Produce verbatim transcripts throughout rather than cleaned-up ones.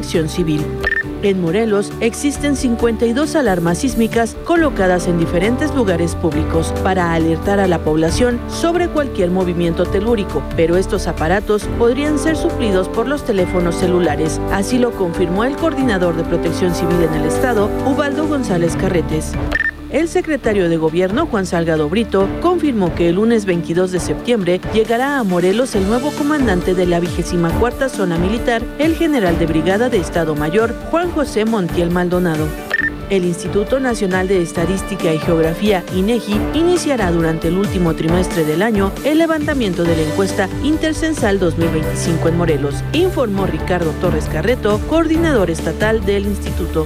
Protección Civil. En Morelos existen cincuenta y dos alarmas sísmicas colocadas en diferentes lugares públicos para alertar a la población sobre cualquier movimiento telúrico, pero estos aparatos podrían ser suplidos por los teléfonos celulares. Así lo confirmó el coordinador de Protección Civil en el estado, Ubaldo González Carretes. El secretario de Gobierno, Juan Salgado Brito, confirmó que el lunes veintidós de septiembre llegará a Morelos el nuevo comandante de la vigésima cuarta Zona Militar, el general de brigada de Estado Mayor, Juan José Montiel Maldonado. El Instituto Nacional de Estadística y Geografía, INEGI, iniciará durante el último trimestre del año el levantamiento de la encuesta Intercensal dos mil veinticinco en Morelos, informó Ricardo Torres Carreto, coordinador estatal del instituto.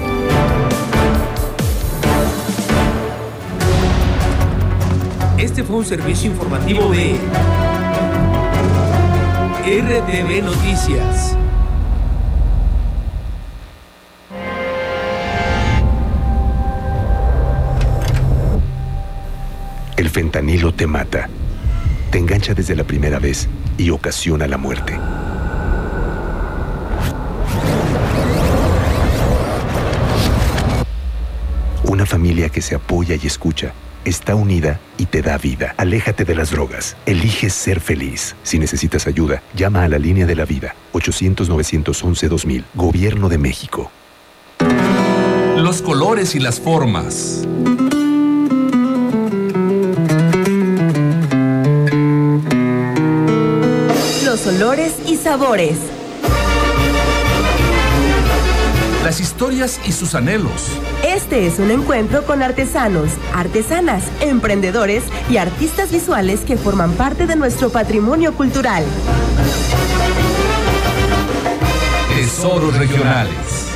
Este fue un servicio informativo de R T V Noticias. El fentanilo te mata, te engancha desde la primera vez y ocasiona la muerte. Una familia que se apoya y escucha está unida y te da vida. Aléjate de las drogas. Elige ser feliz. Si necesitas ayuda, llama a la Línea de la Vida. ochocientos, novecientos once, dos mil. Gobierno de México. Los colores y las formas. Los olores y sabores. Las historias y sus anhelos. Este es un encuentro con artesanos, artesanas, emprendedores y artistas visuales que forman parte de nuestro patrimonio cultural. Tesoros regionales.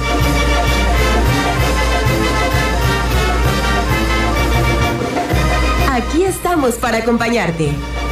Aquí estamos para acompañarte.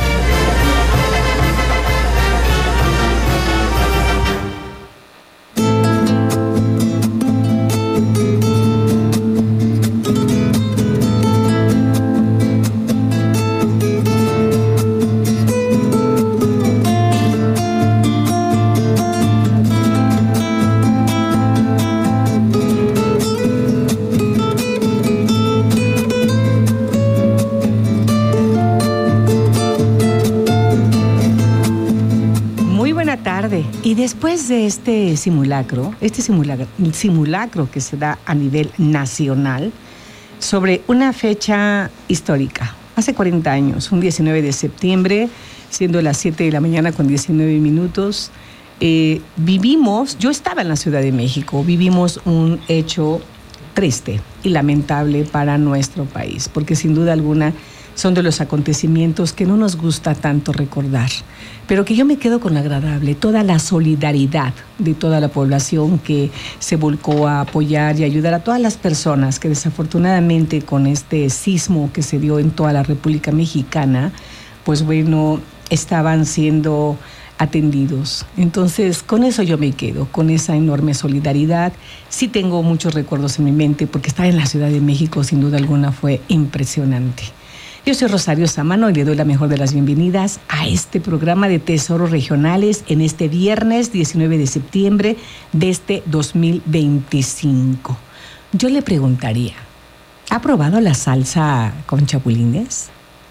Y después de este simulacro, este simulacro, simulacro que se da a nivel nacional sobre una fecha histórica, hace cuarenta años, un diecinueve de septiembre, siendo las siete de la mañana con diecinueve minutos, eh, vivimos, yo estaba en la Ciudad de México, vivimos un hecho triste y lamentable para nuestro país, porque sin duda alguna son de los acontecimientos que no nos gusta tanto recordar, pero que yo me quedo con lo agradable, toda la solidaridad de toda la población que se volcó a apoyar y ayudar a todas las personas que desafortunadamente con este sismo que se dio en toda la República Mexicana, pues bueno, estaban siendo atendidos. Entonces, con eso yo me quedo, con esa enorme solidaridad. Sí tengo muchos recuerdos en mi mente, porque estar en la Ciudad de México, sin duda alguna, fue impresionante. Yo soy Rosario Samano y le doy la mejor de las bienvenidas a este programa de Tesoros Regionales en este viernes diecinueve de septiembre de este dos mil veinticinco. Yo le preguntaría, ¿ha probado la salsa con chapulines?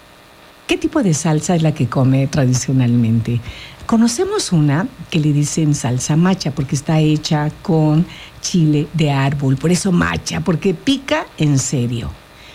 ¿Qué tipo de salsa es la que come tradicionalmente? Conocemos una que le dicen salsa macha porque está hecha con chile de árbol, por eso macha, porque pica en serio.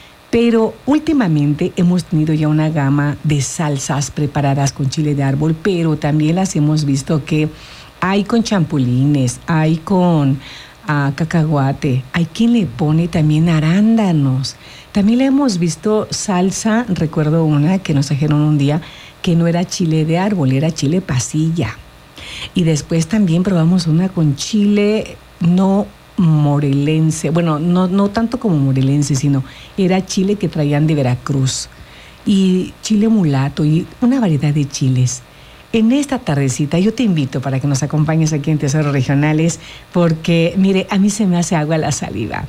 Pero últimamente hemos tenido ya una gama de salsas preparadas con chile de árbol, pero también las hemos visto que hay con champulines, hay con uh, cacahuate, hay quien le pone también arándanos. También le hemos visto salsa, recuerdo una que nos trajeron un día, que no era chile de árbol, era chile pasilla. Y después también probamos una con chile no morelense, bueno, no, no tanto como morelense, sino era chile que traían de Veracruz y chile mulato y una variedad de chiles. En esta tardecita yo te invito para que nos acompañes aquí en Tesoros Regionales, porque mire, a mí se me hace agua la saliva.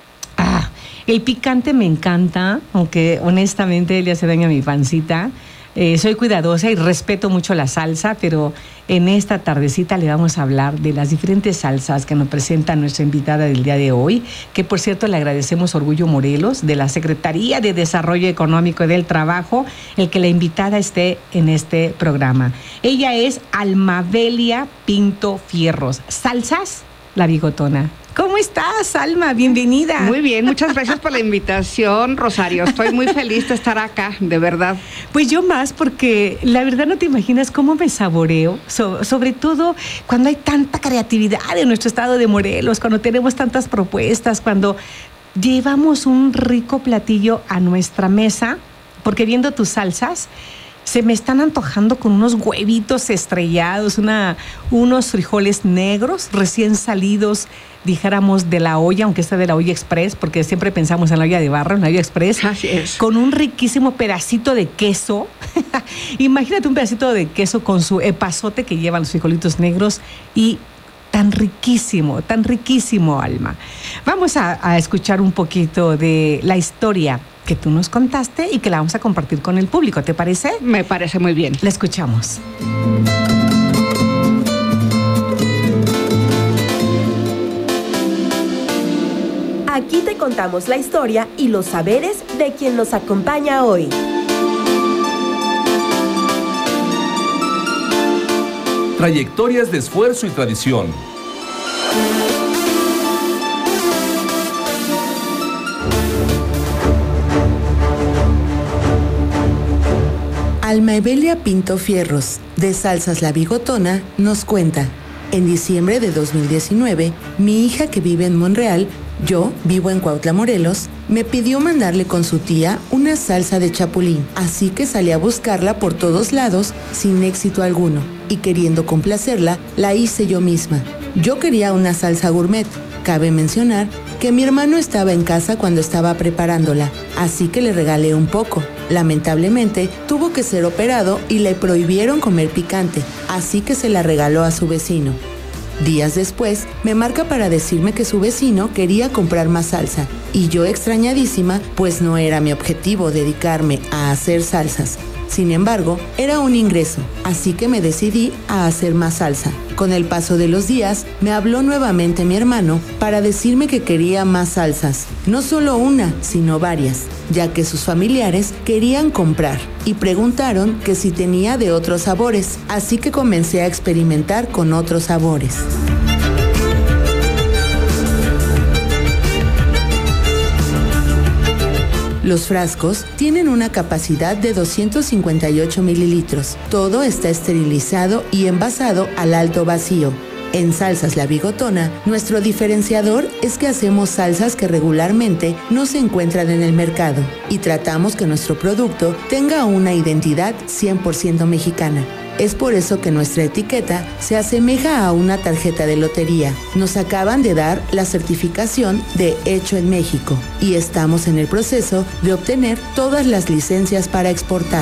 Ah, el picante me encanta, aunque honestamente le hace daño a mi pancita. Eh, soy cuidadosa y respeto mucho la salsa, pero en esta tardecita le vamos a hablar de las diferentes salsas que nos presenta nuestra invitada del día de hoy, que por cierto le agradecemos a Orgullo Morelos, de la Secretaría de Desarrollo Económico y del Trabajo, el que la invitada esté en este programa. Ella es Almabelia Pinto Fierros. Salsas, La Bigotona. ¿Cómo estás, Alma? Bienvenida. Muy bien, muchas gracias por la invitación, Rosario. Estoy muy feliz de estar acá, de verdad. Pues yo más, porque la verdad no te imaginas cómo me saboreo, so, sobre todo cuando hay tanta creatividad en nuestro estado de Morelos, cuando tenemos tantas propuestas, cuando llevamos un rico platillo a nuestra mesa, porque viendo tus salsas, se me están antojando con unos huevitos estrellados, una, unos frijoles negros recién salidos, dijéramos, de la olla, aunque sea de la olla express, porque siempre pensamos en la olla de barro, en la olla express. Así es. Con un riquísimo pedacito de queso. Imagínate un pedacito de queso con su epazote que llevan los frijolitos negros y tan riquísimo, tan riquísimo, Alma. Vamos a, a escuchar un poquito de la historia que tú nos contaste y que la vamos a compartir con el público, ¿te parece? Me parece muy bien. La escuchamos. Aquí te contamos la historia y los saberes de quien nos acompaña hoy. Trayectorias de esfuerzo y tradición. Almabelia Pinto Fierros, de Salsas La Bigotona, nos cuenta: en diciembre de dos mil diecinueve, mi hija, que vive en Monreal, yo vivo en Cuautla, Morelos, me pidió mandarle con su tía una salsa de chapulín, así que salí a buscarla por todos lados sin éxito alguno, y queriendo complacerla, la hice yo misma. Yo quería una salsa gourmet. Cabe mencionar que mi hermano estaba en casa cuando estaba preparándola, así que le regalé un poco. Lamentablemente, tuvo que ser operado y le prohibieron comer picante, así que se la regaló a su vecino. Días después, me marca para decirme que su vecino quería comprar más salsa, y yo, extrañadísima, pues no era mi objetivo dedicarme a hacer salsas. Sin embargo, era un ingreso, así que me decidí a hacer más salsa. Con el paso de los días, me habló nuevamente mi hermano para decirme que quería más salsas. No solo una, sino varias, ya que sus familiares querían comprar y preguntaron que si tenía de otros sabores, así que comencé a experimentar con otros sabores. Los frascos tienen una capacidad de doscientos cincuenta y ocho mililitros. Todo está esterilizado y envasado al alto vacío. En Salsas La Bigotona, nuestro diferenciador es que hacemos salsas que regularmente no se encuentran en el mercado y tratamos que nuestro producto tenga una identidad cien por ciento mexicana. Es por eso que nuestra etiqueta se asemeja a una tarjeta de lotería. Nos acaban de dar la certificación de Hecho en México y estamos en el proceso de obtener todas las licencias para exportar.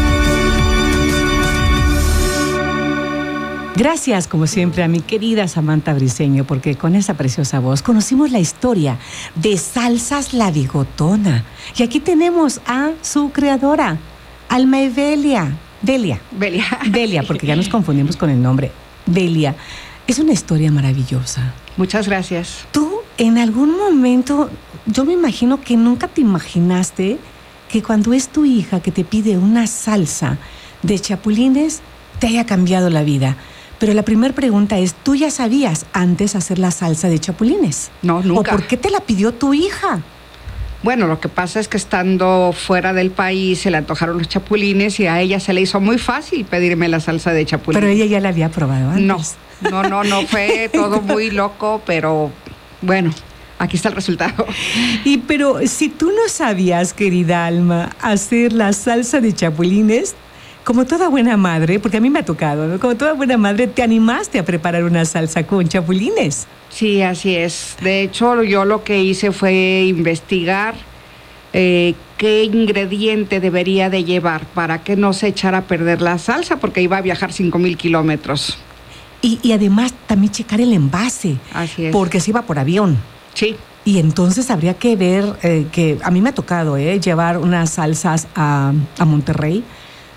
Gracias, como siempre, a mi querida Samantha Briceño, porque con esa preciosa voz conocimos la historia de Salsas La Bigotona. Y aquí tenemos a su creadora, Almabelia. Delia. Belia. Delia, porque ya nos confundimos con el nombre. Delia, es una historia maravillosa. Muchas gracias. Tú, en algún momento, yo me imagino que nunca te imaginaste que cuando es tu hija que te pide una salsa de chapulines, te haya cambiado la vida. Pero la primera pregunta es, ¿tú ya sabías antes hacer la salsa de chapulines? No, nunca. ¿O por qué te la pidió tu hija? Bueno, lo que pasa es que estando fuera del país se le antojaron los chapulines y a ella se le hizo muy fácil pedirme la salsa de chapulín. Pero ella ya la había probado antes. No, no, no, no, fue todo muy loco, pero bueno, aquí está el resultado. Y pero si tú no sabías, querida Alma, hacer la salsa de chapulines, como toda buena madre, porque a mí me ha tocado, ¿no? Como toda buena madre, te animaste a preparar una salsa con chapulines. Sí, así es. De hecho, yo lo que hice fue investigar eh, qué ingrediente debería de llevar para que no se echara a perder la salsa, porque iba a viajar cinco mil kilómetros. Y, y además también checar el envase. Así es. Porque se iba por avión. Sí. Y entonces habría que ver, eh, que a mí me ha tocado eh, llevar unas salsas a, a Monterrey,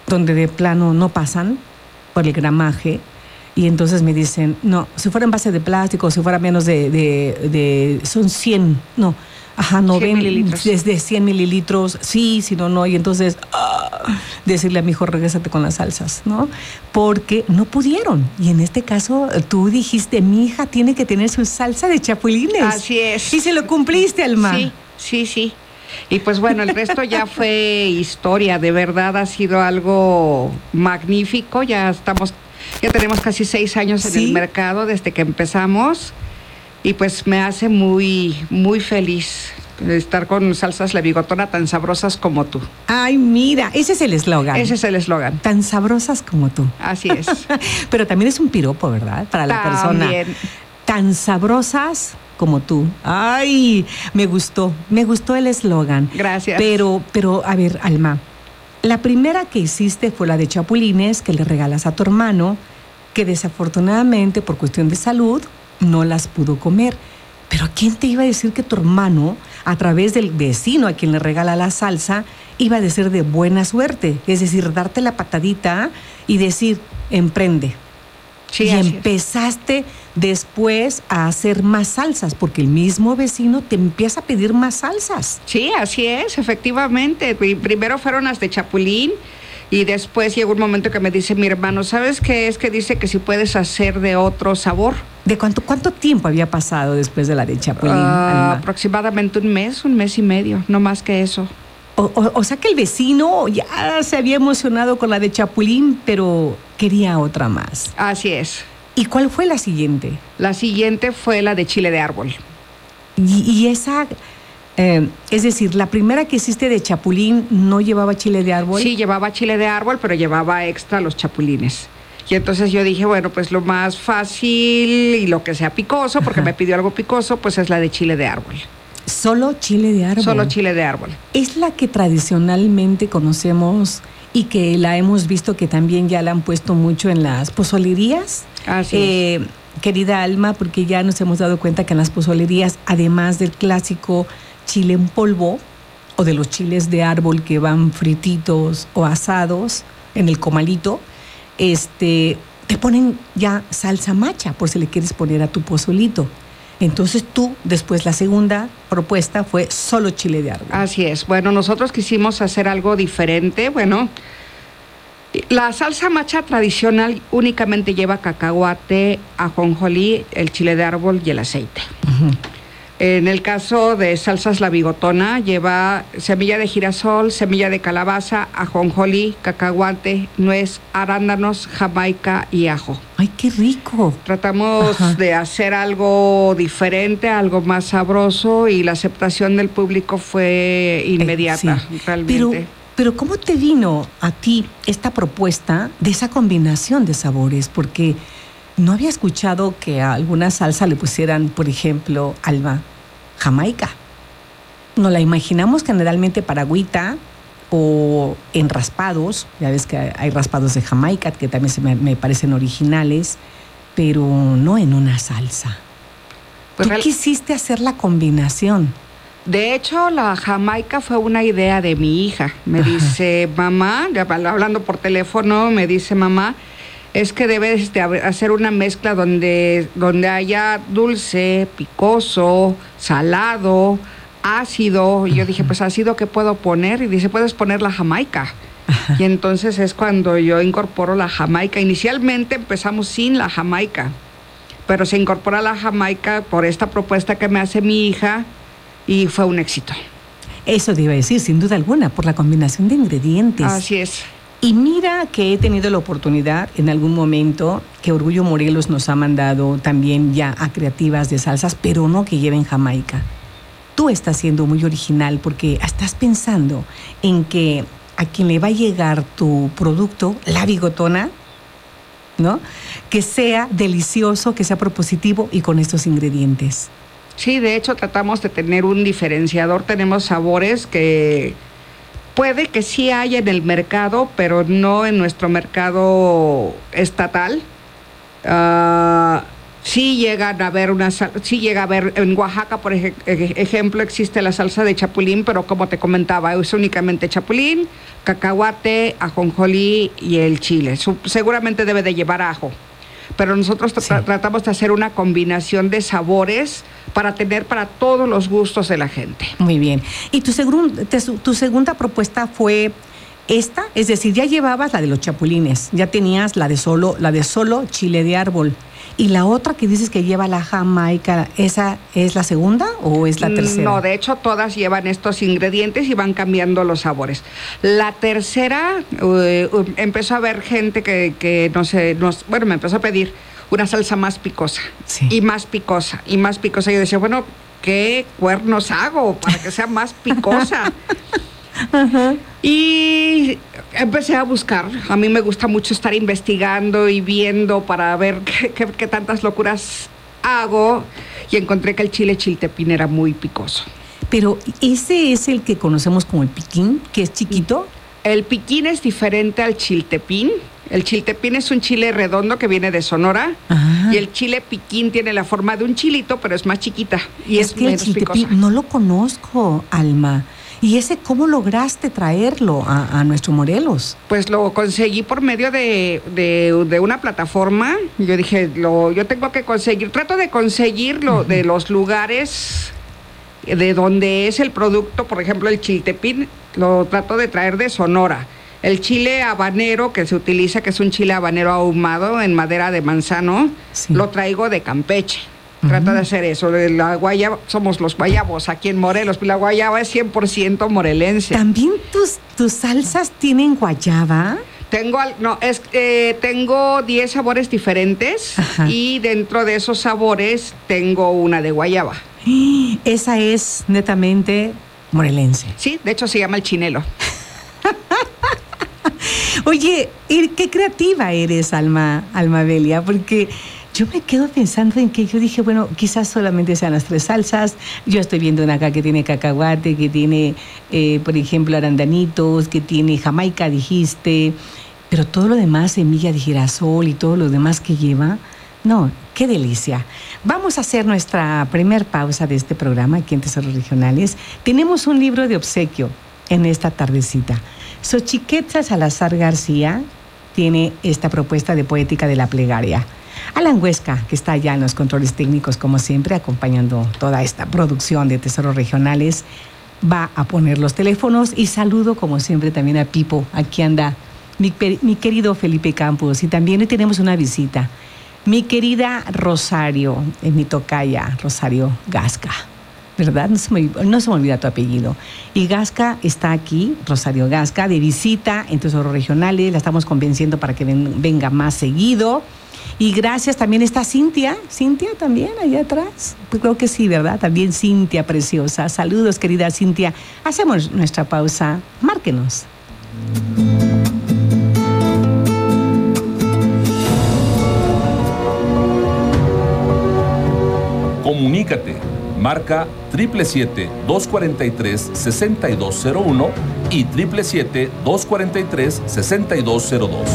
donde de plano no pasan por el gramaje. Y entonces me dicen, no, si fuera en base de plástico, si fuera menos de, de, de son cien, no, ajá, noventa, desde cien mililitros, sí, si no, no. Y entonces, ah, decirle a mi hijo, regrésate con las salsas, ¿no? Porque no pudieron. Y en este caso, tú dijiste, mi hija tiene que tener su salsa de chapulines. Así es. Y se lo cumpliste, Alma. Sí, sí, sí. Y pues bueno, el resto ya fue historia. De verdad ha sido algo magnífico. Ya estamos... Ya tenemos casi seis años en ¿Sí? el mercado desde que empezamos y pues me hace muy, muy feliz estar con salsas La Bigotona tan sabrosas como tú. Ay, mira, ese es el eslogan. Ese es el eslogan. Tan sabrosas como tú. Así es. Pero también es un piropo, ¿verdad? Para la también. persona. Tan sabrosas como tú. Ay, me gustó, me gustó el eslogan. Gracias. Pero, pero, a ver, Alma. La primera que hiciste fue la de chapulines, que le regalas a tu hermano, que desafortunadamente por cuestión de salud no las pudo comer. Pero ¿quién te iba a decir que tu hermano, a través del vecino a quien le regala la salsa, iba a decir de buena suerte? Es decir, darte la patadita y decir, emprende. Sí, y así empezaste es. después a hacer más salsas, porque el mismo vecino te empieza a pedir más salsas. Sí, así es, efectivamente. Primero fueron las de chapulín y después llegó un momento que me dice mi hermano, ¿sabes qué es? Que dice que si puedes hacer de otro sabor. ¿De cuánto, cuánto tiempo había pasado después de la de chapulín? Uh, aproximadamente un mes, un mes y medio, no más que eso. O, o, o sea que el vecino ya se había emocionado con la de chapulín, pero quería otra más. Así es. ¿Y cuál fue la siguiente? La siguiente fue la de chile de árbol. Y, y esa, eh, es decir, la primera que hiciste de chapulín no llevaba chile de árbol. Sí, llevaba chile de árbol, pero llevaba extra los chapulines. Y entonces yo dije, bueno, pues lo más fácil y lo que sea picoso, porque Ajá. me pidió algo picoso, pues es la de chile de árbol. ¿Solo chile de árbol? Solo chile de árbol. Es la que tradicionalmente conocemos y que la hemos visto que también ya la han puesto mucho en las pozolerías. Así eh, es. Querida Alma, porque ya nos hemos dado cuenta que en las pozolerías, además del clásico chile en polvo o de los chiles de árbol que van frititos o asados en el comalito, este, te ponen ya salsa macha por si le quieres poner a tu pozolito. Entonces tú, después la segunda propuesta fue solo chile de árbol. Así es. Bueno, nosotros quisimos hacer algo diferente. Bueno, la salsa macha tradicional únicamente lleva cacahuate, ajonjolí, el chile de árbol y el aceite. Uh-huh. En el caso de salsas La Bigotona, lleva semilla de girasol, semilla de calabaza, ajonjolí, cacahuate, nuez, arándanos, jamaica y ajo. ¡Ay, qué rico! Tratamos Ajá. de hacer algo diferente, algo más sabroso, y la aceptación del público fue inmediata, eh, sí. realmente. Pero, pero ¿cómo te vino a ti esta propuesta de esa combinación de sabores? Porque no había escuchado que a alguna salsa le pusieran, por ejemplo, Alma, jamaica. Nos la imaginamos generalmente para agüita o en raspados. Ya ves que hay raspados de jamaica que también se me, me parecen originales, pero no en una salsa. Pues ¿Tú real... quisiste hacer la combinación? De hecho, la jamaica fue una idea de mi hija. Me Ajá. dice, mamá, hablando por teléfono, me dice, mamá, es que debes de hacer una mezcla donde, donde haya dulce, picoso, salado, ácido. Y yo dije, pues ácido, ¿qué puedo poner? Y dice, puedes poner la jamaica. Ajá. Y entonces es cuando yo incorporo la jamaica. Inicialmente empezamos sin la jamaica, pero se incorpora la jamaica por esta propuesta que me hace mi hija y fue un éxito. Eso te iba a decir, sin duda alguna, por la combinación de ingredientes. Así es. Y mira que he tenido la oportunidad en algún momento que Orgullo Morelos nos ha mandado también ya a creativas de salsas, pero no que lleven jamaica. Tú estás siendo muy original porque estás pensando en que a quien le va a llegar tu producto, La Bigotona, ¿no? Que sea delicioso, que sea propositivo y con estos ingredientes. Sí, de hecho tratamos de tener un diferenciador. Tenemos sabores que puede que sí haya en el mercado, pero no en nuestro mercado estatal. Uh, Sí llegan a ver una sal- sí llega a ver, en Oaxaca, por ej- ejemplo, existe la salsa de chapulín, pero como te comentaba, es únicamente chapulín, cacahuate, ajonjolí y el chile. Su- seguramente debe de llevar ajo, pero nosotros tra- Sí. tratamos de hacer una combinación de sabores para tener para todos los gustos de la gente. Muy bien. ¿Y tu, segun- te- tu segunda propuesta fue esta? Es decir, ya llevabas la de los chapulines, ya tenías la de solo, la de solo chile de árbol. ¿Y la otra que dices que lleva la jamaica, esa es la segunda o es la tercera? No, de hecho todas llevan estos ingredientes y van cambiando los sabores. La tercera, eh, um, empezó a haber gente que, que no sé, nos, bueno, me empezó a pedir una salsa más picosa, Sí. y más picosa, y más picosa. Yo decía, bueno, ¿qué cuernos hago para que sea más picosa? Y empecé a buscar. A mí me gusta mucho estar investigando y viendo para ver qué, qué- qué tantas locuras hago, y encontré que el chile chiltepín era muy picoso. Pero ese es el que conocemos como el piquín, que es chiquito. El piquín es diferente al chiltepín. El chiltepín es un chile redondo que viene de Sonora. Ah. Y el chile piquín tiene la forma de un chilito, pero es más chiquita y es, es que el menos chiltepín picosa. no lo conozco, Alma. ¿Y ese cómo lograste traerlo a, a nuestro Morelos? Pues lo conseguí por medio de, de, de una plataforma. Yo dije, lo, yo tengo que conseguir, trato de conseguirlo de los lugares de donde es el producto. Por ejemplo, el chiltepín lo trato de traer de Sonora. El chile habanero que se utiliza, que es un chile habanero ahumado en madera de manzano, Sí. lo traigo de Campeche. Trata de hacer eso. La guayaba, somos los guayabos aquí en Morelos. La guayaba es cien por ciento morelense. ¿También tus, tus salsas tienen guayaba? Tengo, al- no, es, eh, tengo diez sabores diferentes. Ajá. Y dentro de esos sabores tengo una de guayaba. Esa es netamente morelense. Sí, de hecho se llama el chinelo. Oye, y qué creativa eres, Alma, Alma Belia, porque yo me quedo pensando en que yo dije, bueno, quizás solamente sean las tres salsas. Yo estoy viendo una acá que tiene cacahuate, que tiene, eh, por ejemplo, arandanitos, que tiene jamaica, dijiste, pero todo lo demás, semilla de girasol y todo lo demás que lleva, no, qué delicia. Vamos a hacer nuestra primer pausa de este programa aquí en Tesoros Regionales. Tenemos un libro de obsequio en esta tardecita. Xochiquetza Salazar García tiene esta propuesta de poética de la plegaria. Alan Huesca, que está allá en los controles técnicos, como siempre, acompañando toda esta producción de Tesoros Regionales, va a poner los teléfonos. Y saludo, como siempre, también a Pipo. Aquí anda mi, mi querido Felipe Campos. Y también hoy tenemos una visita. Mi querida Rosario, es mi tocaya, Rosario Gasca. ¿Verdad? No se, me, no se me olvida tu apellido. Y Gasca está aquí, Rosario Gasca, de visita en Tesoros Regionales. La estamos convenciendo para que ven, venga más seguido. Y gracias, también está Cintia. Cintia también, allá atrás. Pues creo que sí, ¿verdad? También Cintia, preciosa. Saludos, querida Cintia. Hacemos nuestra pausa. Márquenos. Comunícate. Marca siete siete siete, dos cuatro tres, seis dos cero uno y siete siete siete, dos cuatro tres, seis dos cero dos.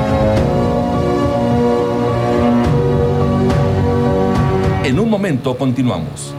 En un momento continuamos.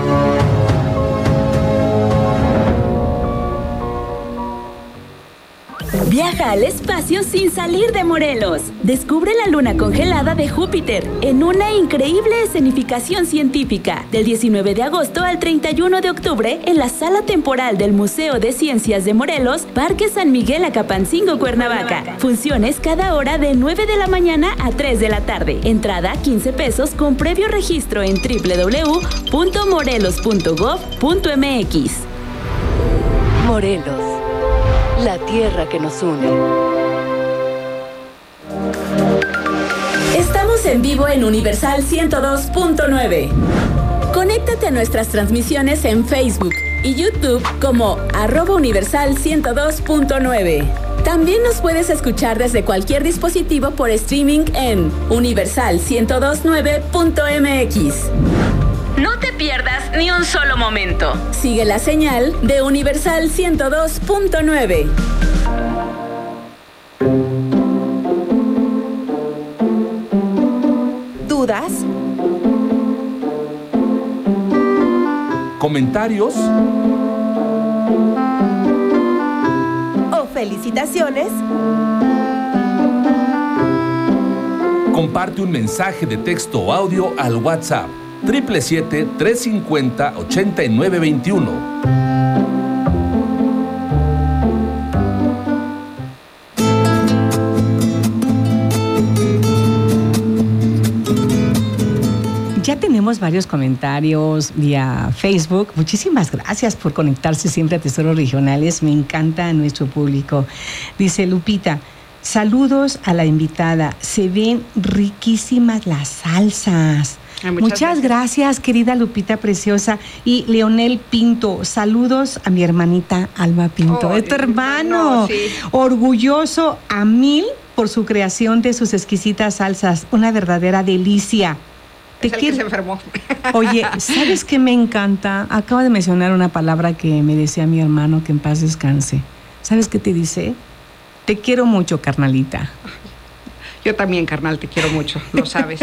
Viaja al espacio sin salir de Morelos. Descubre la luna congelada de Júpiter en una increíble escenificación científica. Del diecinueve de agosto al treinta y uno de octubre en la sala temporal del Museo de Ciencias de Morelos, Parque San Miguel Acapancingo, Cuernavaca. Funciones cada hora de nueve de la mañana a tres de la tarde. Entrada quince pesos con previo registro en doble u doble u doble u punto morelos punto gob punto m x. Morelos, la tierra que nos une. Estamos en vivo en Universal ciento dos punto nueve. Conéctate a nuestras transmisiones en Facebook y YouTube como arroba Universal ciento dos punto nueve. También nos puedes escuchar desde cualquier dispositivo por streaming en universal ciento dos punto nueve punto m x. No te pierdas ni un solo momento. Sigue la señal de Universal ciento dos punto nueve. ¿Dudas? comentarios o felicitaciones, comparte un mensaje de texto o audio al WhatsApp siete siete siete, tres cinco cero, ocho nueve dos uno. Ya tenemos varios comentarios vía Facebook. Muchísimas gracias por conectarse siempre a Tesoros Regionales. Me encanta nuestro público. Dice Lupita, saludos a la invitada. Se ven riquísimas las salsas. Ay, muchas, muchas gracias. gracias, querida Lupita preciosa. Y Leonel Pinto, saludos a mi hermanita Alma Pinto. Oh, es tu hermano. hermano, sí. Orgulloso a mil por su creación de sus exquisitas salsas. Una verdadera delicia. Te es el quiero... que se enfermó. Oye, ¿sabes qué me encanta? Acaba de mencionar una palabra que me decía mi hermano, que en paz descanse. ¿Sabes qué te dice? Te quiero mucho, carnalita. Yo también, carnal, te quiero mucho, lo sabes.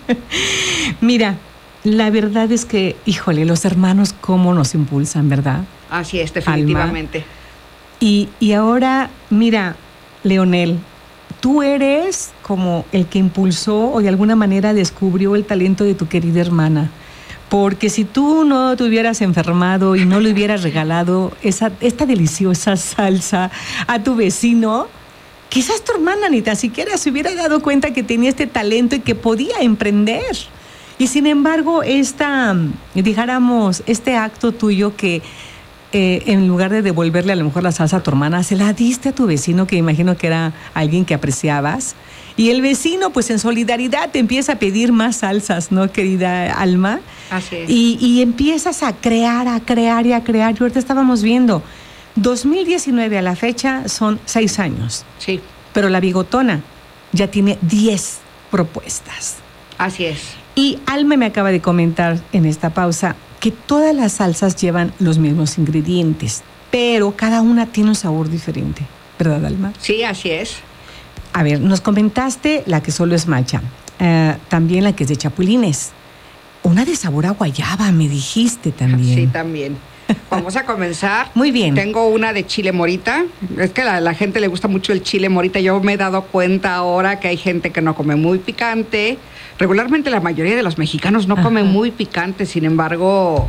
Mira, la verdad es que, híjole, los hermanos cómo nos impulsan, ¿verdad? Así es, definitivamente. Y, y ahora, mira, Leonel, tú eres como el que impulsó o de alguna manera descubrió el talento de tu querida hermana. Porque si tú no te hubieras enfermado y no le hubieras regalado esa, esta deliciosa salsa a tu vecino, quizás tu hermana ni tan siquiera se hubiera dado cuenta que tenía este talento y que podía emprender. Y sin embargo, esta, dijéramos, este acto tuyo que eh, en lugar de devolverle a lo mejor la salsa a tu hermana, se la diste a tu vecino, que imagino que era alguien que apreciabas. Y el vecino, pues en solidaridad, te empieza a pedir más salsas, ¿no, querida Alma? Así es. Y, y empiezas a crear, a crear y a crear. Y ahorita estábamos viendo, dos mil diecinueve a la fecha son seis años. Sí. Pero la Bigotona ya tiene diez propuestas. Así es. Y Alma me acaba de comentar en esta pausa que todas las salsas llevan los mismos ingredientes, pero cada una tiene un sabor diferente, ¿verdad, Alma? Sí, así es. A ver, nos comentaste la que solo es macha, uh, también la que es de chapulines, una de sabor a guayaba, me dijiste también. Sí, también. Vamos a comenzar. Muy bien. Tengo una de chile morita. Es que a la gente le gusta mucho el chile morita. Yo me he dado cuenta ahora que hay gente que no come muy picante. Regularmente la mayoría de los mexicanos no Ajá. comen muy picante. Sin embargo,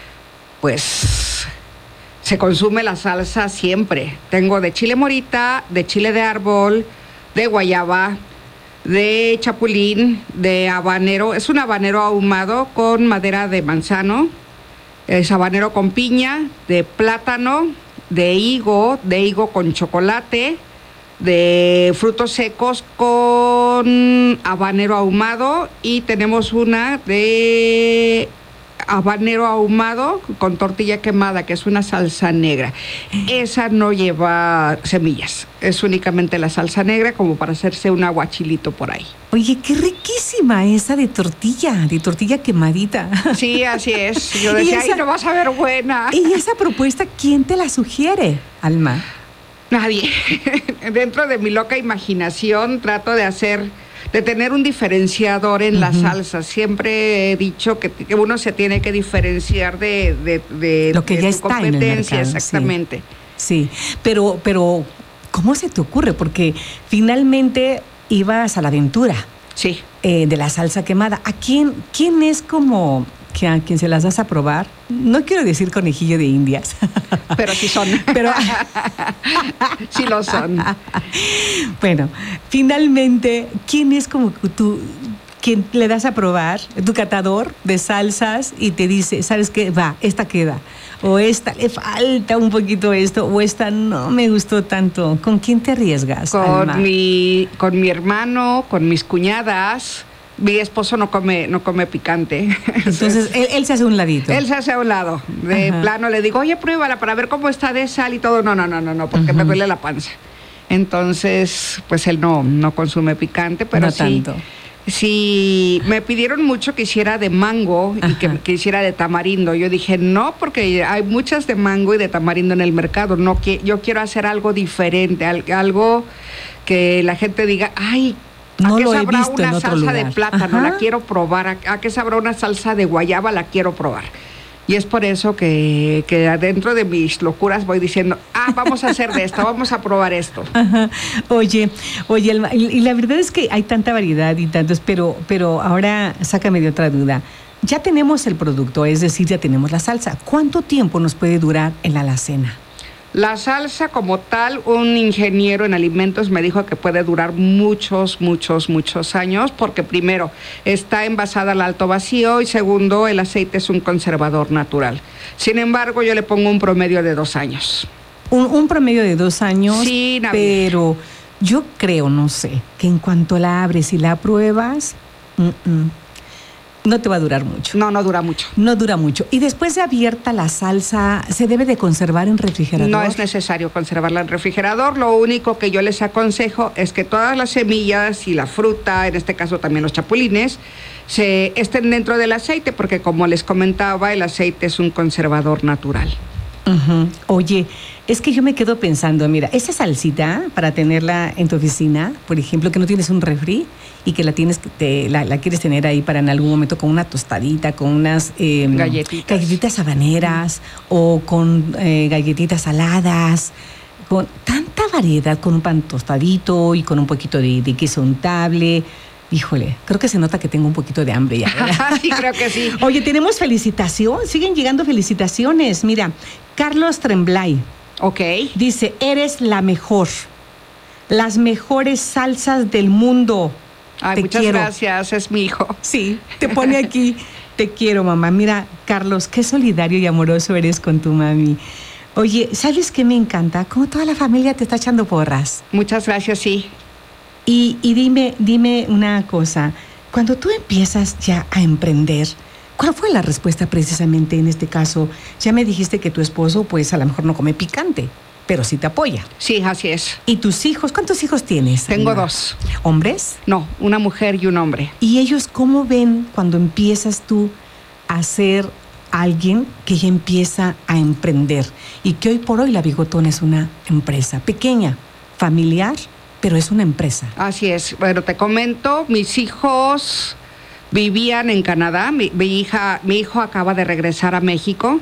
pues se consume la salsa siempre. Tengo de chile morita, de chile de árbol, de guayaba, de chapulín, de habanero. Es un habanero ahumado con madera de manzano. Es habanero con piña, de plátano, de higo, de higo con chocolate, de frutos secos con habanero ahumado, y tenemos una de habanero ahumado con tortilla quemada, que es una salsa negra. Esa no lleva semillas, es únicamente la salsa negra como para hacerse un aguachilito por ahí. Oye, qué riquísima esa de tortilla, de tortilla quemadita. Sí, así es. Yo decía, esa, ay, no vas a ver buena. ¿Y esa propuesta quién te la sugiere, Alma? Nadie. Dentro de mi loca imaginación trato de hacer, de tener un diferenciador en uh-huh. la salsa. Siempre he dicho que, que uno se tiene que diferenciar de, de, de lo que de ya su está competencia, en el mercado, exactamente. Sí, sí. pero, pero ¿cómo se te ocurre? Porque finalmente ibas a la aventura. Sí. Eh, de la salsa quemada. ¿A quién, quién es como que a quien se las das a probar? No quiero decir conejillo de indias. Pero sí son. Pero sí lo son. Bueno, finalmente, ¿quién es como tú, quien le das a probar, tu catador de salsas, y te dice, ¿sabes qué? Va, esta queda. O esta le falta un poquito esto, o esta no me gustó tanto. ¿Con quién te arriesgas, Con Alma? mi, con mi hermano, con mis cuñadas. Mi esposo no come, no come picante. Entonces, él, él se hace a un ladito. Él se hace a un lado. De Ajá. plano le digo, oye, pruébala para ver cómo está de sal y todo. No, no, no, no, no, porque Ajá. me duele la panza. Entonces, pues él no, no consume picante, pero no sí. tanto. Sí, me pidieron mucho que hiciera de mango Ajá. y que, que hiciera de tamarindo. Yo dije, no, porque hay muchas de mango y de tamarindo en el mercado. No, que yo quiero hacer algo diferente, algo que la gente diga, ay, ¿a no qué lo sabrá he visto una salsa lugar. de plátano? Ajá. La quiero probar. ¿A, ¿A qué sabrá una salsa de guayaba? La quiero probar. Y es por eso que, que adentro de mis locuras voy diciendo, ah, vamos a hacer de esto, vamos a probar esto. Ajá. Oye, oye, Alma, y la verdad es que hay tanta variedad y tantos, pero, pero ahora sácame de otra duda. Ya tenemos el producto, es decir, ya tenemos la salsa. ¿Cuánto tiempo nos puede durar en la alacena? La salsa como tal, un ingeniero en alimentos me dijo que puede durar muchos, muchos, muchos años, porque primero, está envasada al alto vacío y segundo, el aceite es un conservador natural. Sin embargo, yo le pongo un promedio de dos años. Un, un promedio de dos años, sí, pero yo creo, no sé, que en cuanto la abres y la pruebas, mm-mm, no te va a durar mucho. No, no dura mucho. No dura mucho. Y después de abierta la salsa, ¿se debe de conservar en refrigerador? No es necesario conservarla en refrigerador. Lo único que yo les aconsejo es que todas las semillas y la fruta, en este caso también los chapulines, se estén dentro del aceite, porque como les comentaba, el aceite es un conservador natural. Uh-huh. Oye, es que yo me quedo pensando, mira, esa salsita para tenerla en tu oficina, por ejemplo, que no tienes un refri y que la tienes, te, la, la quieres tener ahí para en algún momento con una tostadita, con unas eh, galletitas. galletitas habaneras uh-huh. o con eh, galletitas saladas, con tanta variedad, con un pan tostadito y con un poquito de, de queso untable. Híjole, creo que se nota que tengo un poquito de hambre ya. Sí, creo que sí. Oye, tenemos felicitación, siguen llegando felicitaciones. Mira, Carlos Tremblay. Ok. Dice, eres la mejor. Las mejores salsas del mundo. Ay, te muchas quiero. Gracias, es mi hijo. Sí, te pone aquí, te quiero, mamá. Mira, Carlos, qué solidario y amoroso eres con tu mami. Oye, ¿sabes qué me encanta? Como toda la familia te está echando porras. Muchas gracias, sí. Y, y dime, dime una cosa, cuando tú empiezas ya a emprender, ¿cuál fue la respuesta precisamente en este caso? Ya me dijiste que tu esposo, pues a lo mejor no come picante, pero sí te apoya. Sí, así es. ¿Y tus hijos? ¿Cuántos hijos tienes? Tengo Alma? dos. ¿Hombres? No, una mujer y un hombre. ¿Y ellos cómo ven cuando empiezas tú a ser alguien que ya empieza a emprender? Y que hoy por hoy La Bigotona es una empresa pequeña, familiar, pero es una empresa. Así es. Bueno, te comento, mis hijos vivían en Canadá. Mi, mi hija, mi hijo acaba de regresar a México.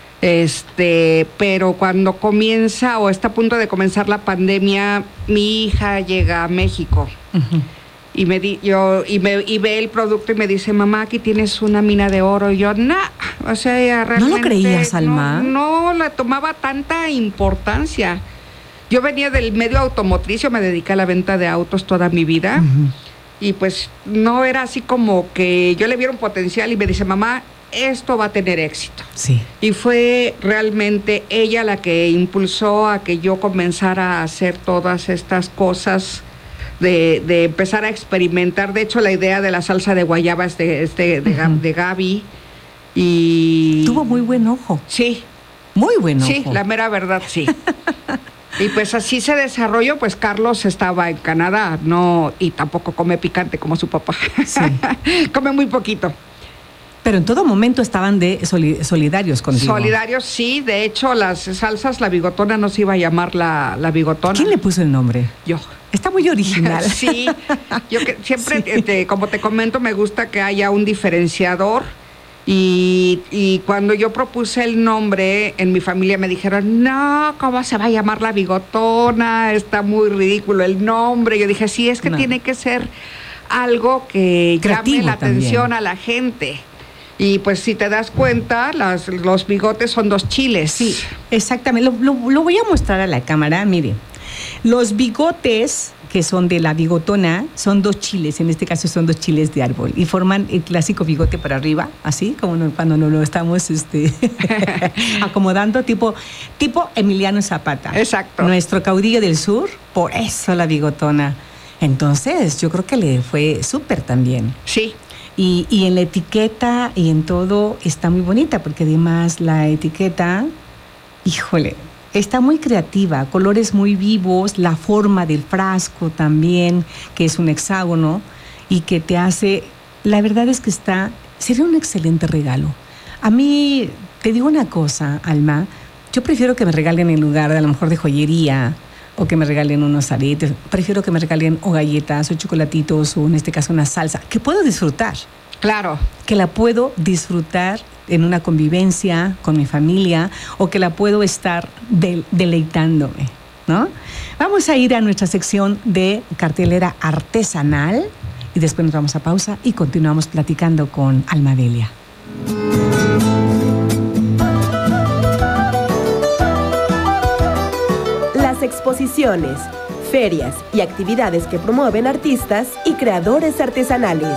Este, pero cuando comienza o está a punto de comenzar la pandemia, mi hija llega a México. Uh-huh. Y me di, yo y me y ve el producto y me dice, mamá, aquí tienes una mina de oro. Y yo, no, nah. O sea, realmente ¿no lo creías, Alma? No, no le tomaba tanta importancia. Yo venía del medio automotriz, yo me dediqué a la venta de autos toda mi vida. Uh-huh. Y pues no era así como que yo le viera un potencial y me dice, mamá, esto va a tener éxito. Sí. Y fue realmente ella la que impulsó a que yo comenzara a hacer todas estas cosas, de, de empezar a experimentar. De hecho, la idea de la salsa de guayaba es de, es de, de, uh-huh. de Gaby. Y tuvo muy buen ojo. Sí. Muy buen ojo. Sí, la mera verdad, sí. Y pues así se desarrolló, pues Carlos estaba en Canadá, no, y tampoco come picante como su papá. Sí. Come muy poquito. Pero en todo momento estaban de soli- solidarios contigo. Solidarios, sí. De hecho, las salsas, La Bigotona no se iba a llamar la, la Bigotona. ¿Quién le puso el nombre? Yo. Está muy original. Sí. Yo que siempre, Sí. Te, como te comento, me gusta que haya un diferenciador. Y, y cuando yo propuse el nombre, en mi familia me dijeron, no, ¿cómo se va a llamar La Bigotona? Está muy ridículo el nombre. Yo dije, sí, es que no. tiene que ser algo que creativo llame la atención también a la gente. Y pues si te das cuenta, las, los bigotes son dos chiles. Sí, exactamente. Lo, lo, lo voy a mostrar a la cámara, mire. Los bigotes que son de La Bigotona son dos chiles, en este caso son dos chiles de árbol y forman el clásico bigote para arriba, así como no, cuando nos lo estamos este, acomodando, tipo, tipo Emiliano Zapata. Exacto. Nuestro caudillo del sur, por eso La Bigotona. Entonces, yo creo que le fue súper también. Sí. Y, y en la etiqueta y en todo está muy bonita, porque además la etiqueta, híjole, está muy creativa, colores muy vivos, la forma del frasco también, que es un hexágono y que te hace, la verdad es que está, sería un excelente regalo. A mí, te digo una cosa, Alma, yo prefiero que me regalen en lugar de a lo mejor de joyería o que me regalen unos aretes, prefiero que me regalen o galletas o chocolatitos o en este caso una salsa, que puedo disfrutar. Claro. Que la puedo disfrutar en una convivencia con mi familia o que la puedo estar de, deleitándome, ¿no? Vamos a ir a nuestra sección de cartelera artesanal y después nos vamos a pausa y continuamos platicando con Alma Delia. Las exposiciones, ferias y actividades que promueven artistas y creadores artesanales.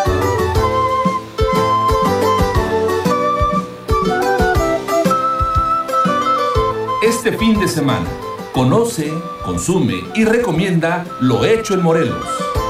Este fin de semana, conoce, consume y recomienda lo hecho en Morelos.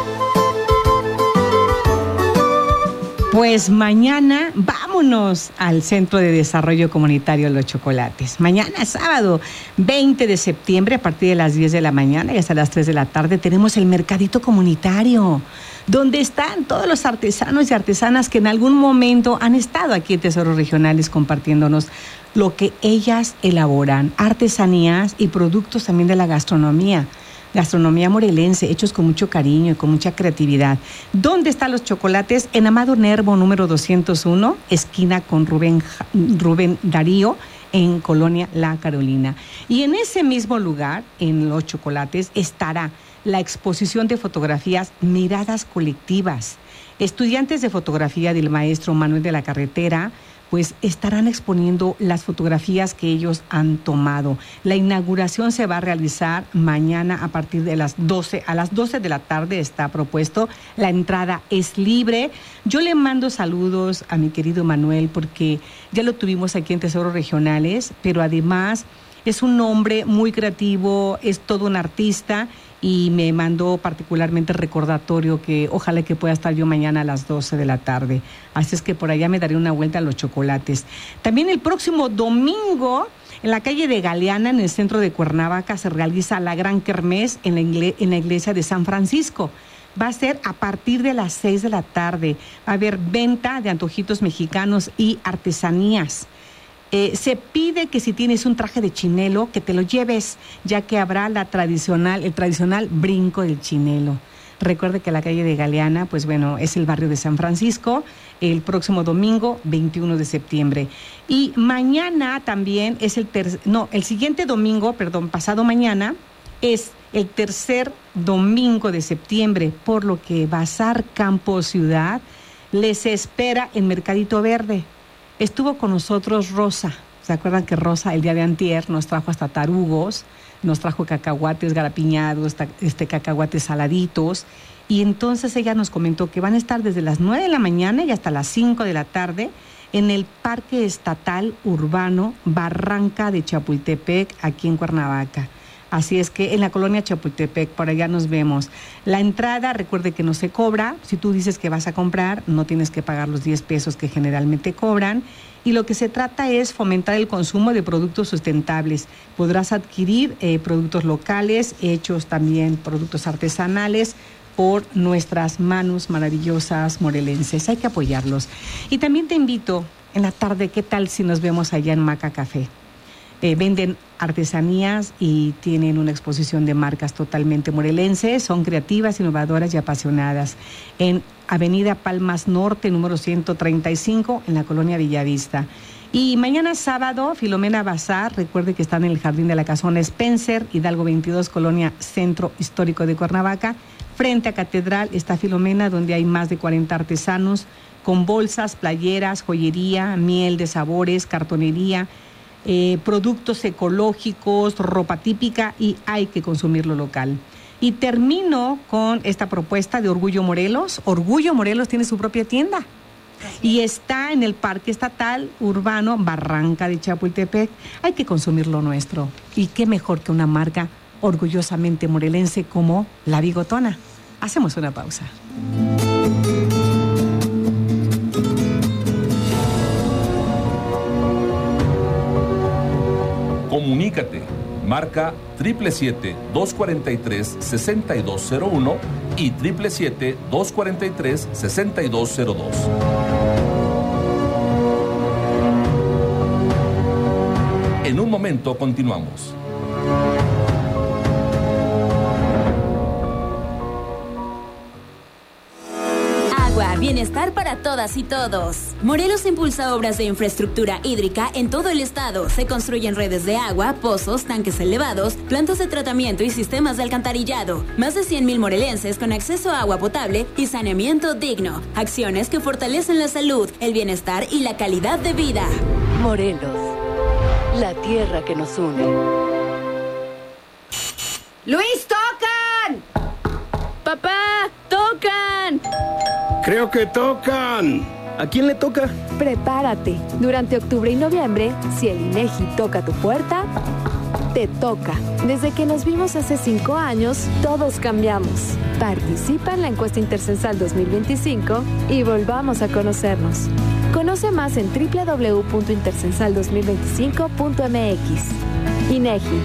Pues mañana vámonos al Centro de Desarrollo Comunitario Los Chocolates. Mañana sábado veinte de septiembre a partir de las diez de la mañana y hasta las tres de la tarde tenemos el Mercadito Comunitario, donde están todos los artesanos y artesanas que en algún momento han estado aquí en Tesoros Regionales compartiéndonos lo que ellas elaboran, artesanías y productos también de la gastronomía. Gastronomía morelense, hechos con mucho cariño y con mucha creatividad. ¿Dónde están los chocolates? En Amado Nervo, número doscientos uno, esquina con Rubén, Rubén Darío, en Colonia La Carolina. Y en ese mismo lugar, en Los Chocolates, estará la exposición de fotografías Miradas Colectivas. Estudiantes de fotografía del maestro Manuel de la Carretera pues estarán exponiendo las fotografías que ellos han tomado. La inauguración se va a realizar mañana a partir de las doce. A las doce de la tarde está propuesto. La entrada es libre. Yo le mando saludos a mi querido Manuel porque ya lo tuvimos aquí en Tesoros Regionales, pero además es un hombre muy creativo, es todo un artista y me mandó particularmente recordatorio que ojalá que pueda estar yo mañana a las doce de la tarde. Así es que por allá me daré una vuelta a Los Chocolates. También el próximo domingo, en la calle de Galeana, en el centro de Cuernavaca, se realiza la Gran Kermés en la, igle- en la iglesia de San Francisco. Va a ser a partir de las seis de la tarde. Va a haber venta de antojitos mexicanos y artesanías. Eh, se pide que si tienes un traje de chinelo, que te lo lleves, ya que habrá la tradicional, el tradicional brinco del chinelo. Recuerde que la calle de Galeana, pues bueno, es el barrio de San Francisco, el próximo domingo, veintiuno de septiembre. Y mañana también es el tercer, no, el siguiente domingo, perdón, pasado mañana, es el tercer domingo de septiembre, por lo que Bazar Campo Ciudad les espera en Mercadito Verde. Estuvo con nosotros Rosa. ¿Se acuerdan que Rosa el día de antier nos trajo hasta tarugos, nos trajo cacahuates garapiñados, este, cacahuates saladitos? Y entonces ella nos comentó que van a estar desde las nueve de la mañana y hasta las cinco de la tarde en el Parque Estatal Urbano Barranca de Chapultepec, aquí en Cuernavaca. Así es que en la colonia Chapultepec, por allá nos vemos. La entrada, recuerde que no se cobra. Si tú dices que vas a comprar, no tienes que pagar los diez pesos que generalmente cobran. Y lo que se trata es fomentar el consumo de productos sustentables. Podrás adquirir eh, productos locales, hechos también productos artesanales por nuestras manos maravillosas morelenses. Hay que apoyarlos. Y también te invito en la tarde, ¿qué tal si nos vemos allá en Maca Café? Eh, venden artesanías y tienen una exposición de marcas totalmente morelenses, son creativas, innovadoras y apasionadas. En Avenida Palmas Norte, número ciento treinta y cinco, en la colonia Villavista. Y mañana sábado, Filomena Bazar, recuerde que están en el Jardín de la Casona Spencer, Hidalgo veintidós, colonia Centro Histórico de Cuernavaca. Frente a Catedral está Filomena, donde hay más de cuarenta artesanos con bolsas, playeras, joyería, miel de sabores, cartonería, Eh, productos ecológicos, ropa típica y hay que consumirlo local. Y termino con esta propuesta de Orgullo Morelos. Orgullo Morelos tiene su propia tienda y está en el Parque Estatal Urbano Barranca de Chapultepec. Hay que consumir lo nuestro. Y qué mejor que una marca orgullosamente morelense como La Bigotona. Hacemos una pausa. Comunícate, marca siete siete siete, dos cuatro tres, seis dos cero uno y siete siete siete, dos cuatro tres, seis dos cero dos. En un momento continuamos. Agua, bienestar bienestar para todas y todos. Morelos impulsa obras de infraestructura hídrica en todo el estado. Se construyen redes de agua, pozos, tanques elevados, plantas de tratamiento y sistemas de alcantarillado. Más de cien mil morelenses con acceso a agua potable y saneamiento digno. Acciones que fortalecen la salud, el bienestar y la calidad de vida. Morelos, la tierra que nos une. ¡Luis, tocan! ¡Papá, tocan! Creo que tocan. ¿A quién le toca? Prepárate. Durante octubre y noviembre, si el INEGI toca tu puerta, te toca. Desde que nos vimos hace cinco años, todos cambiamos. Participa en la encuesta Intercensal dos mil veinticinco y volvamos a conocernos. Conoce más en doble u doble u doble u punto intercensal dos mil veinticinco punto m x. INEGI.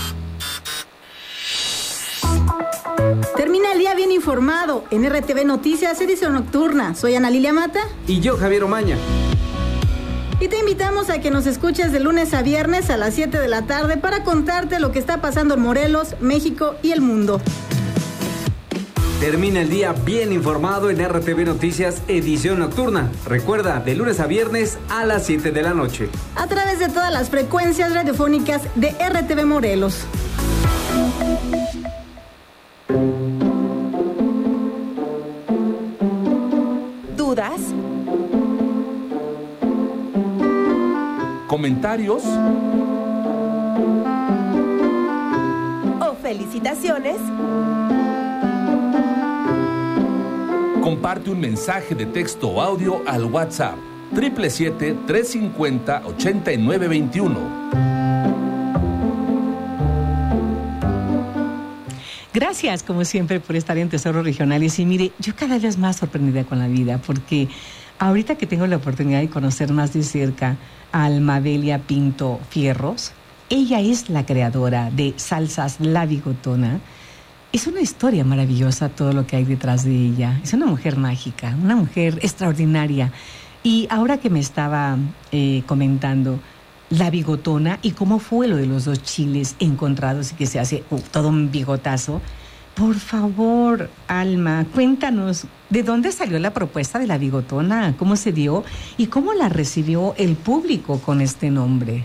Termina el día bien informado en R T V Noticias, edición nocturna. Soy Ana Lilia Mata. Y yo, Javier Omaña. Y te invitamos a que nos escuches de lunes a viernes a las siete de la tarde para contarte lo que está pasando en Morelos, México y el mundo. Termina el día bien informado en R T V Noticias, edición nocturna. Recuerda, de lunes a viernes a las siete de la noche. A través de todas las frecuencias radiofónicas de R T V Morelos. ¿Dudas? ¿Comentarios? ¿O felicitaciones? Comparte un mensaje de texto o audio al WhatsApp siete siete siete, tres cinco cero, ocho nueve dos uno. Gracias, como siempre, por estar en Tesoros Regionales. Y mire, yo cada vez más sorprendida con la vida, porque ahorita que tengo la oportunidad de conocer más de cerca a Almadelia Pinto Fierros, ella es la creadora de Salsas La Bigotona. Es una historia maravillosa todo lo que hay detrás de ella. Es una mujer mágica, una mujer extraordinaria. Y ahora que me estaba eh, comentando la bigotona y cómo fue lo de los dos chiles encontrados y que se hace uh, todo un bigotazo. Por favor, Alma, cuéntanos, ¿de dónde salió la propuesta de la bigotona? ¿Cómo se dio? ¿Y cómo la recibió el público con este nombre?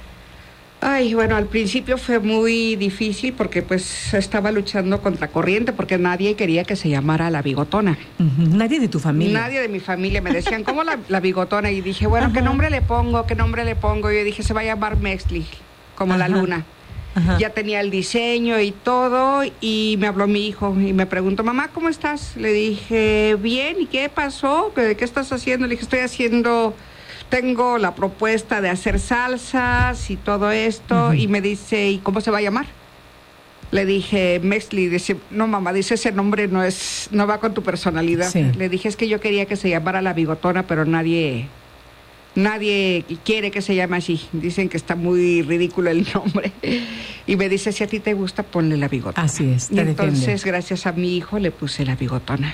Ay, bueno, al principio fue muy difícil porque pues estaba luchando contra corriente porque nadie quería que se llamara La Bigotona. Uh-huh. ¿Nadie de tu familia? Nadie de mi familia. Me decían, ¿cómo la, la Bigotona? Y dije, bueno, uh-huh. ¿qué nombre le pongo? ¿Qué nombre le pongo? Y yo dije, se va a llamar Mextli, como uh-huh. la luna. Uh-huh. Ya tenía el diseño y todo y me habló mi hijo y me preguntó, mamá, ¿cómo estás? Le dije, bien, ¿y qué pasó? ¿Qué, qué estás haciendo? Le dije, estoy haciendo... Tengo la propuesta de hacer salsas y todo esto. Uh-huh. Y me dice, ¿y cómo se va a llamar? Le dije, Mextli. Dice, no mamá, dice, ese nombre no es, no va con tu personalidad. Sí. Le dije, es que yo quería que se llamara La Bigotona, pero nadie, nadie quiere que se llame así. Dicen que está muy ridículo el nombre. Y me dice, si a ti te gusta, ponle La Bigotona. Así es, te Y entonces, defiende. gracias a mi hijo, le puse La Bigotona.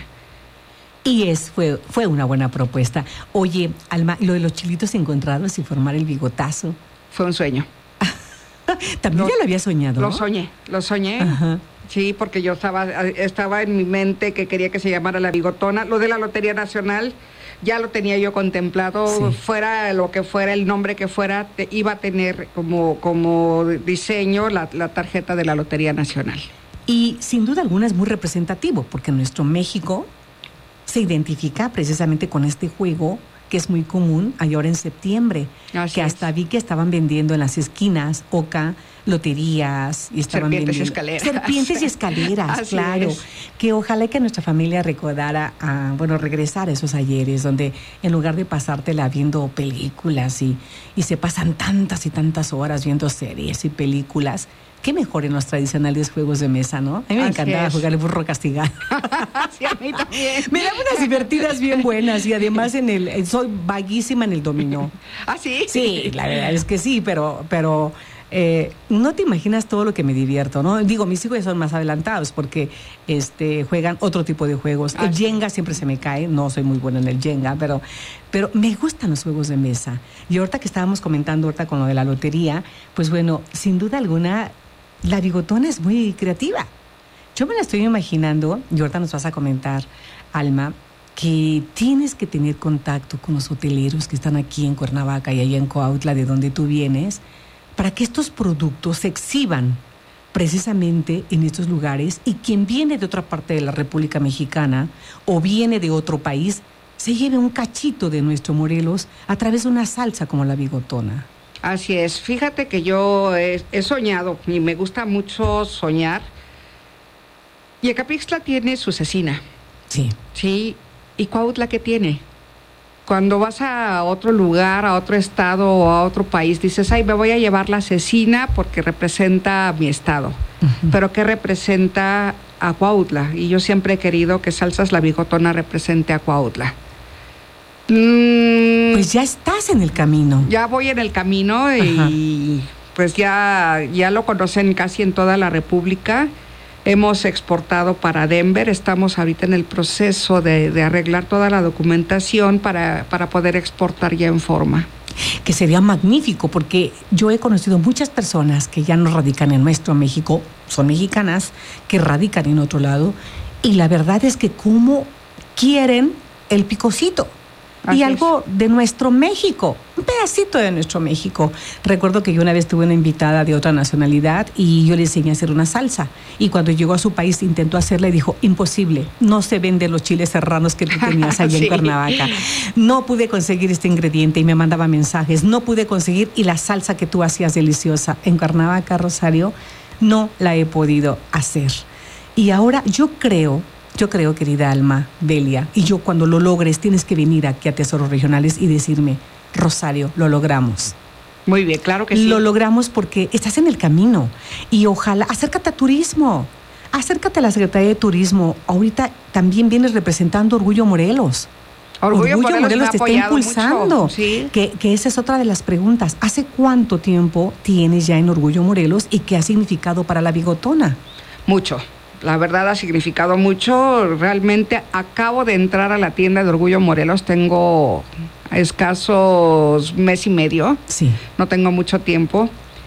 Y es, fue, fue una buena propuesta. Oye, Alma, lo de los chilitos encontrados y formar el bigotazo. Fue un sueño. ¿También lo, ya lo había soñado? Lo soñé, lo soñé. Ajá. Sí, porque yo estaba, estaba en mi mente que quería que se llamara La Bigotona. Lo de la Lotería Nacional ya lo tenía yo contemplado. Sí. Fuera lo que fuera, el nombre que fuera, te, iba a tener como, como diseño la, la tarjeta de la Lotería Nacional. Y sin duda alguna es muy representativo, porque nuestro México se identifica precisamente con este juego que es muy común allá ahora en septiembre. Así que hasta es. Vi que estaban vendiendo en las esquinas, Oca, loterías y estaban serpientes vendiendo y escaleras. Serpientes y escaleras, Así claro. Es. Que ojalá que nuestra familia recordara, a, bueno, regresar a esos ayeres donde en lugar de pasártela viendo películas y, y se pasan tantas y tantas horas viendo series y películas. Qué mejor en los tradicionales juegos de mesa, ¿no? A mí me Así encantaba es. jugar el burro castigado. Sí, a mí también. Me daban unas divertidas bien buenas y además en el soy vaguísima en el dominó. ¿Ah, sí? Sí, la verdad es que sí, pero pero eh, no te imaginas todo lo que me divierto, ¿no? Digo, mis hijos ya son más adelantados porque este juegan otro tipo de juegos. Ah, el Jenga sí. siempre se me cae, no soy muy buena en el Jenga, pero pero me gustan los juegos de mesa. Y ahorita que estábamos comentando ahorita con lo de la lotería, pues bueno, sin duda alguna la bigotona es muy creativa. Yo me la estoy imaginando, y ahorita nos vas a comentar, Alma, que tienes que tener contacto con los hoteleros que están aquí en Cuernavaca y allá en Cuautla, de donde tú vienes, para que estos productos se exhiban precisamente en estos lugares, y quien viene de otra parte de la República Mexicana o viene de otro país se lleve un cachito de nuestro Morelos a través de una salsa como la bigotona. Así es. Fíjate que yo he, he soñado y me gusta mucho soñar. Y Ecapixtla tiene su cecina. Sí. Sí. ¿Y Cuautla qué tiene? Cuando vas a otro lugar, a otro estado o a otro país, dices, ay, me voy a llevar la cecina porque representa a mi estado. Uh-huh. Pero ¿qué representa a Cuautla? Y yo siempre he querido que Salsas La Bigotona represente a Cuautla. Mm, pues ya estás en el camino. Ya voy en el camino y Ajá. pues ya, ya lo conocen casi en toda la República. Hemos exportado para Denver, estamos ahorita en el proceso de, de arreglar toda la documentación para, para poder exportar ya en forma. Que sería magnífico, porque yo he conocido muchas personas que ya no radican en nuestro México, son mexicanas, que radican en otro lado, y la verdad es que cómo quieren el picocito. Así y algo es. De nuestro México, un pedacito de nuestro México. Recuerdo que yo una vez tuve una invitada de otra nacionalidad y yo le enseñé a hacer una salsa. Y cuando llegó a su país intentó hacerla y dijo, imposible, no se venden los chiles serranos que tú tenías allá sí. en Cuernavaca. No pude conseguir este ingrediente, y me mandaba mensajes. No pude conseguir, y la salsa que tú hacías deliciosa en Cuernavaca, Rosario, no la he podido hacer. Y ahora yo creo... Yo creo, querida Alma, Delia, y yo cuando lo logres tienes que venir aquí a Tesoros Regionales y decirme, Rosario, lo logramos. Muy bien, claro que sí. Lo logramos porque estás en el camino, y ojalá, acércate a turismo, acércate a la Secretaría de Turismo. Ahorita también vienes representando Orgullo Morelos. Orgullo, Orgullo Morelos, Morelos te está impulsando, mucho, ¿sí? que, que esa es otra de las preguntas. ¿Hace cuánto tiempo tienes ya en Orgullo Morelos y qué ha significado para la bigotona? Mucho. La verdad ha significado mucho. Realmente acabo de entrar a la tienda de Orgullo Morelos. Tengo escasos mes y medio. Sí. No tengo mucho tiempo.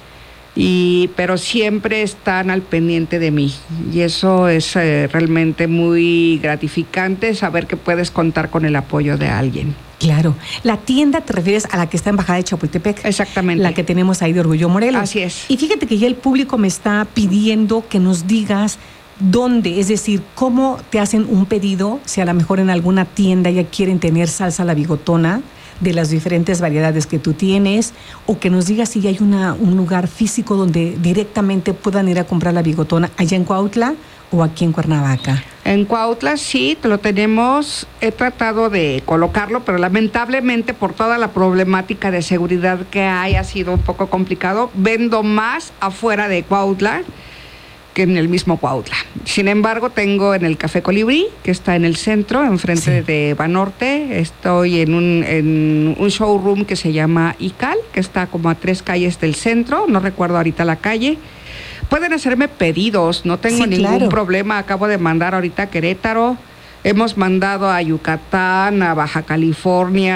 Y, pero siempre están al pendiente de mí. Y eso es eh, realmente muy gratificante, saber que puedes contar con el apoyo de alguien. Claro. La tienda te refieres a la que está en Bajada de Chapultepec. Exactamente. La que tenemos ahí de Orgullo Morelos. Así es. Y fíjate que ya el público me está pidiendo que nos digas dónde, es decir, cómo te hacen un pedido, si a lo mejor en alguna tienda ya quieren tener salsa La Bigotona de las diferentes variedades que tú tienes, o que nos digas si ya hay una, un lugar físico donde directamente puedan ir a comprar la bigotona allá en Cuautla o aquí en Cuernavaca. En Cuautla sí, lo tenemos. He tratado de colocarlo, pero lamentablemente por toda la problemática de seguridad que hay ha sido un poco complicado. Vendo más afuera de Cuautla que en el mismo Cuautla. Sin embargo, tengo en el Café Colibrí, que está en el centro, enfrente sí. de Banorte. Estoy en un, en un showroom que se llama Ical, que está como a tres calles del centro, no recuerdo ahorita la calle. Pueden hacerme pedidos, no tengo sí, ningún claro. problema. Acabo de mandar ahorita a Querétaro. Hemos mandado a Yucatán, a Baja California,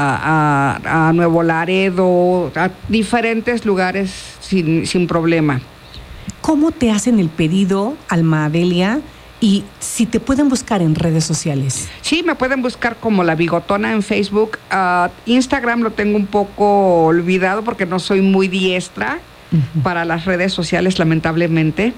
a, a Nuevo Laredo, a diferentes lugares sin, sin problema. ¿Cómo te hacen el pedido, Alma Delia? Y si te pueden buscar en redes sociales. Sí, me pueden buscar como La Bigotona en Facebook. Uh, Instagram lo tengo un poco olvidado porque no soy muy diestra uh-huh. para las redes sociales, lamentablemente.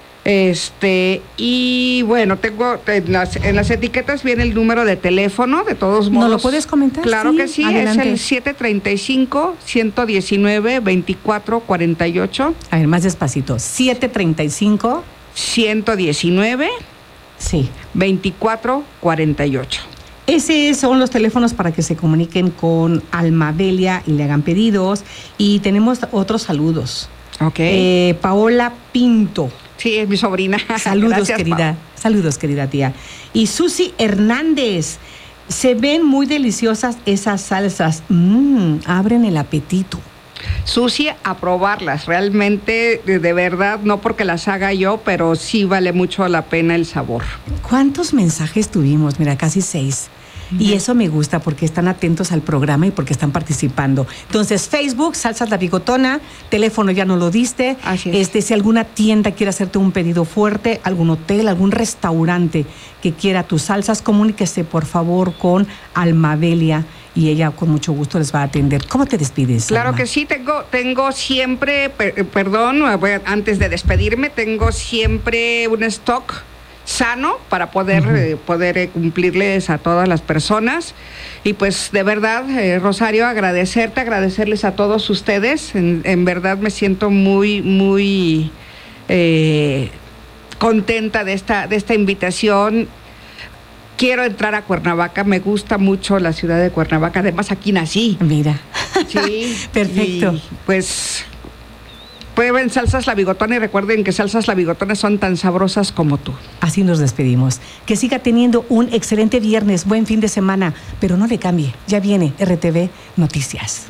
Este, y bueno, tengo en las, en las etiquetas viene el número de teléfono, de todos modos. ¿No lo puedes comentar? Claro sí, que sí, adelante. Es el siete treinta y cinco, ciento diecinueve, veinticuatro cuarenta y ocho. A ver, más despacito. siete treinta y cinco. ciento diecinueve. Sí. veinticuatro cuarenta y ocho. Esos son los teléfonos para que se comuniquen con Alma Delia y le hagan pedidos. Y tenemos otros saludos. Ok. Eh, Paola Pinto. Sí, es mi sobrina. Saludos, Gracias, querida. Pa. Saludos, querida tía. Y Susi Hernández. Se ven muy deliciosas esas salsas. Mmm, abren el apetito. Susi, a probarlas. Realmente, de, de verdad, no porque las haga yo, pero sí vale mucho la pena el sabor. ¿Cuántos mensajes tuvimos? Mira, casi seis. Uh-huh. Y eso me gusta porque están atentos al programa y porque están participando. Entonces, Facebook, Salsas La Bigotona, teléfono ya no lo diste. Así es. Este, si alguna tienda quiere hacerte un pedido fuerte, algún hotel, algún restaurante que quiera tus salsas, comuníquese por favor con Almadelia y ella con mucho gusto les va a atender. ¿Cómo te despides, Claro Alma? que sí, tengo, tengo siempre, per, perdón, antes de despedirme, tengo siempre un stock sano para poder, uh-huh. eh, poder eh, cumplirles a todas las personas. Y pues de verdad, eh, Rosario, agradecerte, agradecerles a todos ustedes. En, en verdad me siento muy, muy eh, contenta de esta, de esta invitación. Quiero entrar a Cuernavaca, me gusta mucho la ciudad de Cuernavaca, además aquí nací. Mira. Sí. Perfecto. Y pues prueben Salsas La Bigotona y recuerden que Salsas La Bigotona son tan sabrosas como tú. Así nos despedimos. Que siga teniendo un excelente viernes, buen fin de semana, pero no le cambie, ya viene R T V Noticias.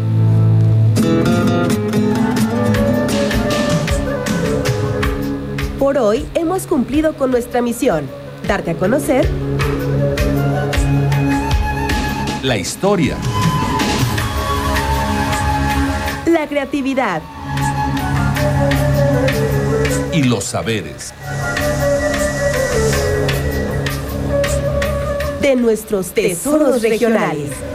Por hoy hemos cumplido con nuestra misión, darte a conocer la historia, la creatividad y los saberes de nuestros tesoros regionales.